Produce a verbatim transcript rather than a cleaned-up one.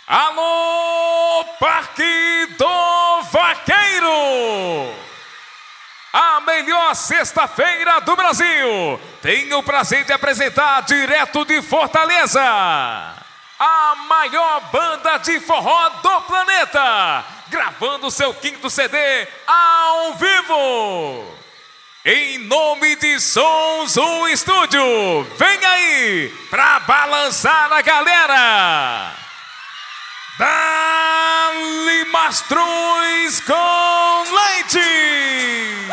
Alô, Parque do Vaqueiro! A melhor sexta-feira do Brasil. Tenho o prazer de apresentar direto de Fortaleza a maior banda de forró do planeta, gravando seu quinto C D ao vivo. Em nome de Sons um Estúdio, vem aí pra balançar a galera. Dali Mastruz com leite.